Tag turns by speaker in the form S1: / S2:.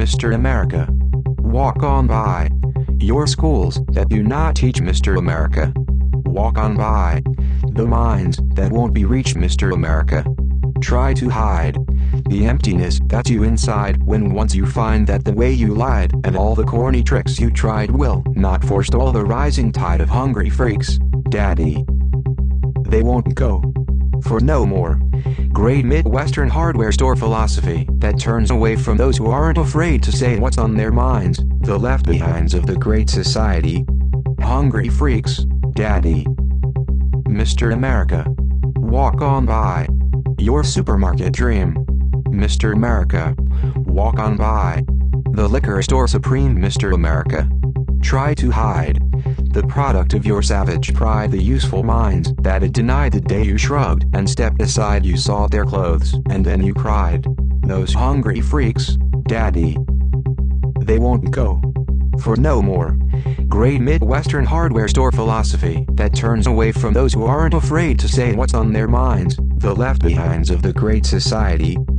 S1: Mr. America. Walk on by. Your schools that do not teach Mr. America. Walk on by. The minds that won't be reached Mr. America. Try to hide the emptiness that's you inside when once you find that the way you lied and all the corny tricks you tried will not forestall the rising tide of hungry freaks, Daddy. They won't go for no more great Midwestern hardware store philosophy that turns away from those who aren't afraid to say what's on their minds, the left behinds of the great society. Hungry freaks, Daddy. Mr. America. Walk on by. Your supermarket dream. Mr. America. Walk on by. The liquor store supreme Mr. America. Try to hide the product of your savage pride, the useful minds that it denied the day you shrugged and stepped aside. You saw their clothes and then you cried. Those hungry freaks, Daddy. They won't go for no more great Midwestern hardware store philosophy that turns away from those who aren't afraid to say what's on their minds, the left behinds of the great society.